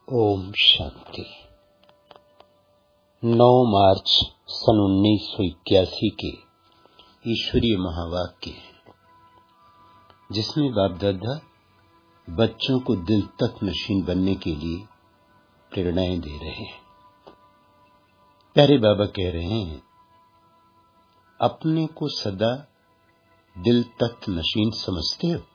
ओम शांति। 9 मार्च सन 1981 के ईश्वरीय महावाक्य है, जिसमें बाप दादा बच्चों को दिल तक नशीन बनने के लिए प्रेरणाएं दे रहे हैं। प्यारे बाबा कह रहे हैं, अपने को सदा दिल तक नशीन समझते हो?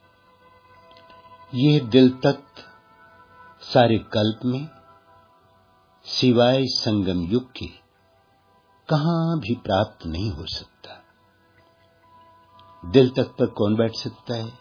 यह दिल तक सारे कल्प में सिवाय संगम युग के कहां भी प्राप्त नहीं हो सकता। दिल तक पर कौन बैठ सकता है?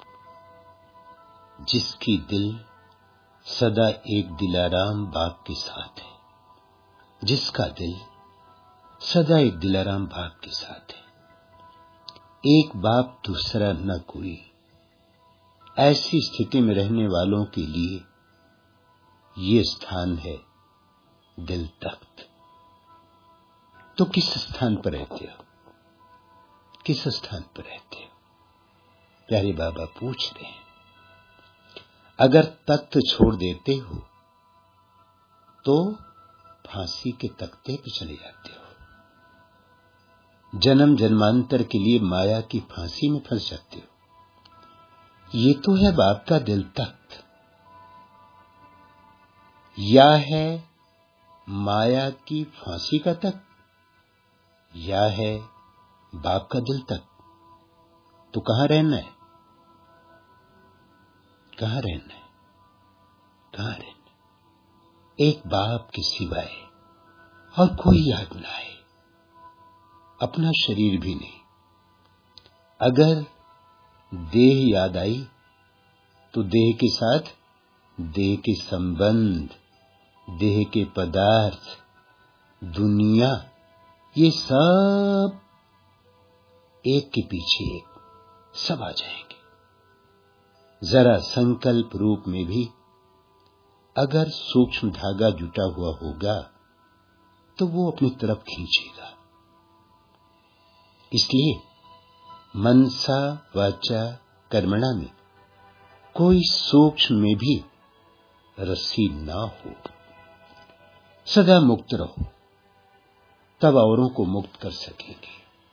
जिसकी दिल सदा एक दिलाराम बाप के साथ है, जिसका दिल सदा एक दिलाराम बाप के साथ है। एक बाप दूसरा न कोई। ऐसी स्थिति में रहने वालों के लिए ये स्थान है दिल तख्त। तो किस स्थान पर रहते हो? किस स्थान पर रहते हो? प्यारे बाबा पूछ रहे हैं। अगर तख्त छोड़ देते हो तो फांसी के तख्ते पर चले जाते हो, जन्म जन्मांतर के लिए माया की फांसी में फंस जाते हो। ये तो है बाप का दिल तख्त, या है माया की फांसी का तख्त, या है बाप का दिल तख्त। तो कहां रहना है? कहां रहना है? कहां रहना है? एक बाप के सिवाय और कोई याद ना आए, अपना शरीर भी नहीं। अगर देह याद आई तो देह के साथ देह के संबंध, देह के पदार्थ, दुनिया, ये सब एक के पीछे एक सब आ जाएंगे। जरा संकल्प रूप में भी अगर सूक्ष्म धागा जुटा हुआ होगा तो वो अपनी तरफ खींचेगा। इसलिए मनसा वाचा कर्मणा में कोई सूक्ष्म में भी रस्सी ना हो। सदा मुक्त रहो, तब औरों को मुक्त कर सकेंगे।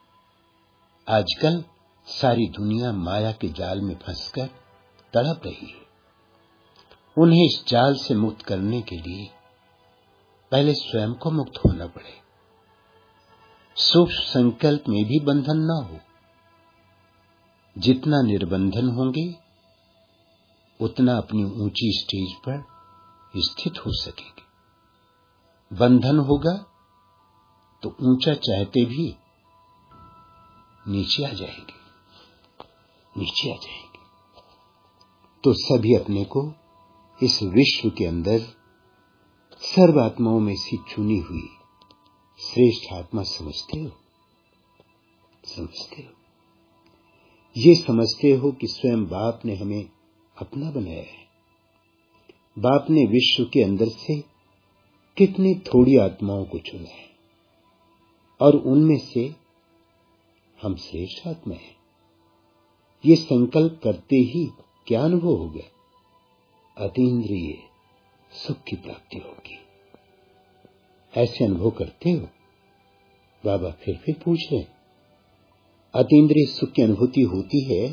आजकल सारी दुनिया माया के जाल में फंसकर तड़प रही है। उन्हें इस जाल से मुक्त करने के लिए पहले स्वयं को मुक्त होना पड़े। सूक्ष्म संकल्प में भी बंधन ना हो। जितना निर्बंधन होंगे उतना अपनी ऊंची स्टेज पर स्थित हो सकेंगे। बंधन होगा तो ऊंचा चाहते भी नीचे आ जाएंगे, नीचे आ जाएंगे। तो सभी अपने को इस विश्व के अंदर सर्व आत्माओं में से चुनी हुई श्रेष्ठ आत्मा समझते हो? समझते हो? ये समझते हो कि स्वयं बाप ने हमें अपना बनाया है। बाप ने विश्व के अंदर से कितनी थोड़ी आत्माओं को चुना है और उनमें से हम श्रेष्ठ आत्मा हैं। ये संकल्प करते ही क्या अनुभव हो गया? अतीन्द्रिय सुख की प्राप्ति होगी। ऐसे अनुभव करते हो? बाबा फिर पूछ रहे हैं, अतीन्द्रिय सुख की अनुभूति होती है?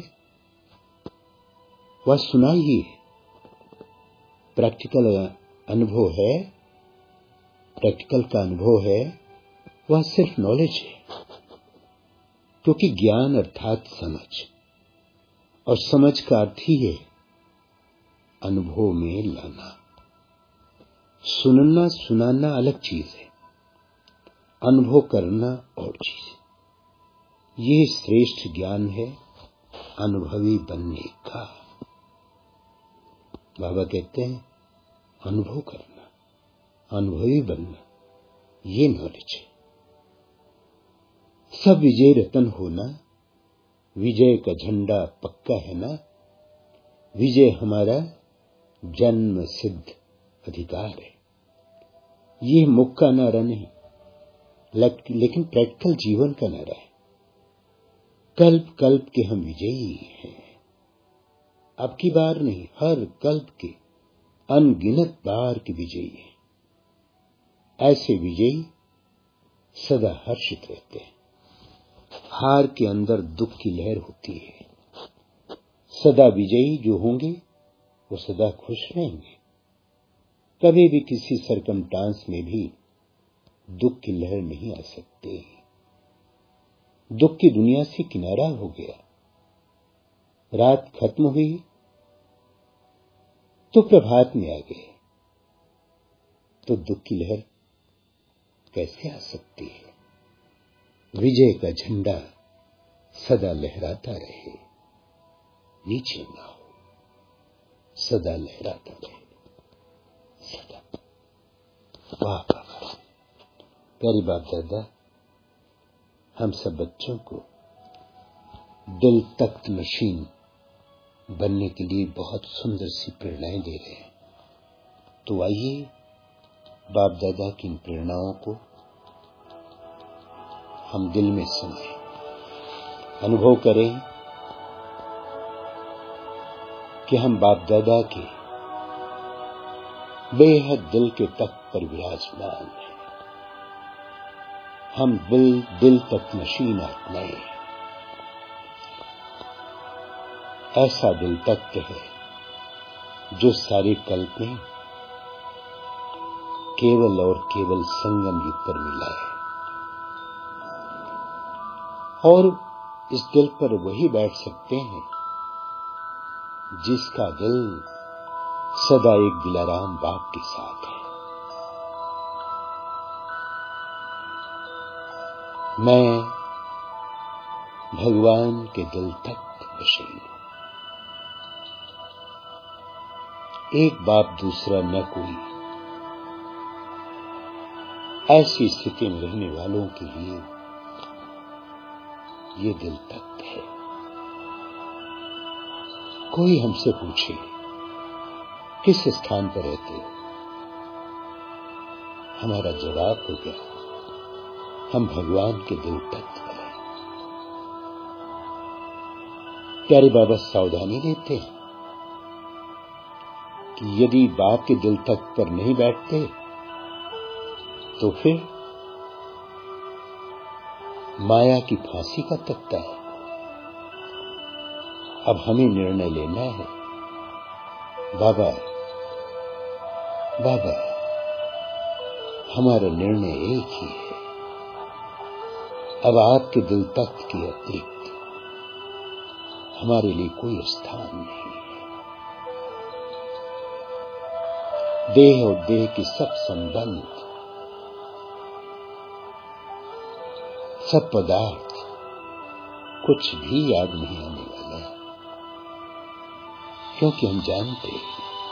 वह सुनाइए। प्रैक्टिकल अनुभव है, प्रैक्टिकल का अनुभव है, वह सिर्फ नॉलेज है। क्योंकि ज्ञान अर्थात समझ, और समझ का अर्थ ही है अनुभव में लाना। सुनना सुनाना अलग चीज है, अनुभव करना और चीज। ये श्रेष्ठ ज्ञान है अनुभवी बनने का। बाबा कहते हैं अनुभव करना, अनुभवी बनना, ये नॉलेज है। सब विजय रतन होना, विजय का झंडा पक्का है ना। विजय हमारा जन्म सिद्ध अधिकार है। ये मुख का नारा नहीं, लेकिन प्रैक्टिकल जीवन का नारा है। कल्प कल्प के हम विजयी हैं। अब की बार नहीं, हर कल्प के अनगिनत बार के विजयी हैं। ऐसे विजयी सदा हर्षित रहते हैं। हार के अंदर दुख की लहर होती है। सदा विजयी जो होंगे वो सदा खुश रहेंगे। कभी भी किसी सरकमस्टांस में भी दुख की लहर नहीं आ सकती। दुख की दुनिया से किनारा हो गया। रात खत्म हुई तो प्रभात में आ गए, तो दुख की लहर कैसे आ सकती है। विजय का झंडा सदा लहराता रहे, नीचे ना हो, सदा लहराता रहे, सदा। वाह बाबा, प्यारे बाप दादा हम सब बच्चों को दिल तख्त मशीन बनने के लिए बहुत सुंदर सी प्रेरणाएं दे रहे हैं। तो आइए बाप दादा की इन प्रेरणाओं को हम दिल में समाएं, अनुभव करें कि हम बाप दादा के बेहद दिल के तख्त पर विराजमान हैं। हम दिल तक मशीन अपनाएं। ऐसा दिल तख्त है जो सारे कल्प में केवल और केवल संगम युग पर मिला है। और इस दिल पर वही बैठ सकते हैं जिसका दिल सदा एक दिलाराम बाप के साथ है। मैं भगवान के दिल तक मशीन हूं। एक बाप दूसरा न कोई। ऐसी स्थिति में रहने वालों के लिए ये दिल तक है। कोई हमसे पूछे किस स्थान पर रहते हो, हमारा जवाब हो गया हम भगवान के दिल तक हैं। प्यारे बाबा सावधानी देते हैं कि यदि बाप के दिल तक पर नहीं बैठते तो फिर माया की फांसी का तख्ता है। अब हमें निर्णय लेना है। बाबा बाबा हमारा निर्णय एक ही है। अब आपके दिल तख्त के अतिरिक्त हमारे लिए कोई स्थान नहीं है। देह और देह के सब संबंध, सब पदार्थ कुछ भी याद नहीं आने वाला है, क्योंकि हम जानते हैं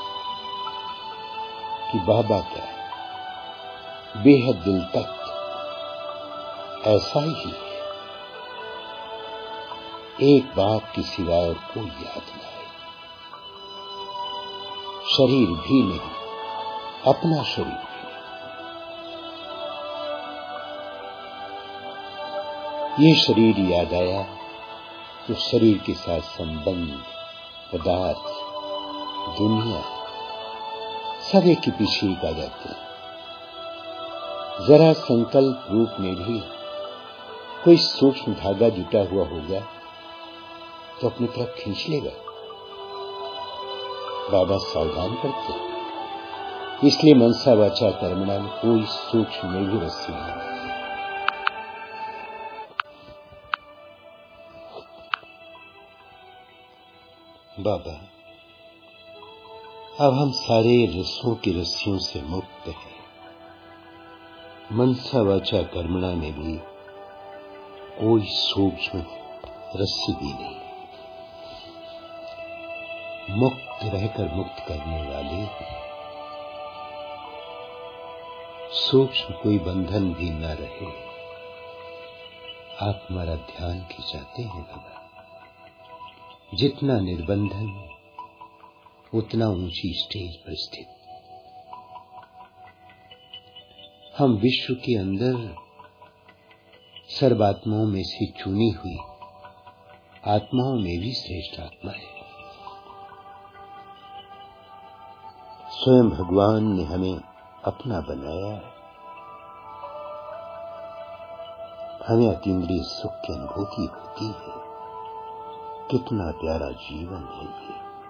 कि बाबा का बेहद दिल तख्त ऐसा ही है। एक बाप के सिवा और कोई याद न आए। शरीर भी नहीं, अपना शरीर भी। ये शरीर याद आया तो शरीर के साथ संबंध, पदार्थ, दुनिया सब एक के पीछे एक आ जाते हैं। जरा संकल्प रूप में भी कोई सूक्ष्म धागा जुटा हुआ होगा तो अपनी तरफ खींच लेगा। बाबा सावधान करते, इसलिए मनसा वाचा कर्मणा में कोई सूक्ष्म में भी रस्सी नहीं। बाबा अब हम सारे रस्सों की रस्सियों से मुक्त हैं। मनसा वाचा कर्मणा में भी कोई सूक्ष्म रस्सी भी नहीं। मुक्त रहकर मुक्त करने वाले, सूक्ष्म कोई बंधन भी न रहे। आप हमारा ध्यान खिंचाते हैं बाबा। जितना निर्बंधन उतना ऊंची स्टेज पर स्थित। हम विश्व के अंदर सर्वात्माओं में से चुनी हुई आत्माओं में भी श्रेष्ठ आत्मा है। स्वयं भगवान ने हमें अपना बनाया है। हमें अतीन्द्रिय सुख की अनुभूति होती है। कितना प्यारा जीवन है ये।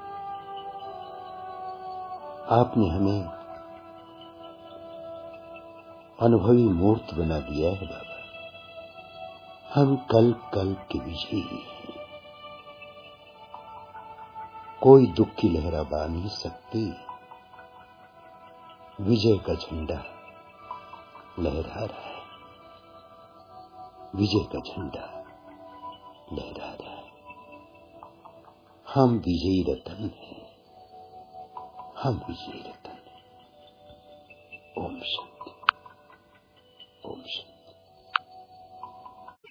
आपने हमें अनुभवी मूर्त बना दिया है बाबा। हम कल्प कल्प के विजयी हैं। कोई दुख की लहरा बा नहीं सकती। विजय का झंडा लहरा रहा है। विजय का झंडा लहरा रहा है। हम विजयी रतन हैं। हम विजयी रतन हैं। ओम शांति। ओम शांति।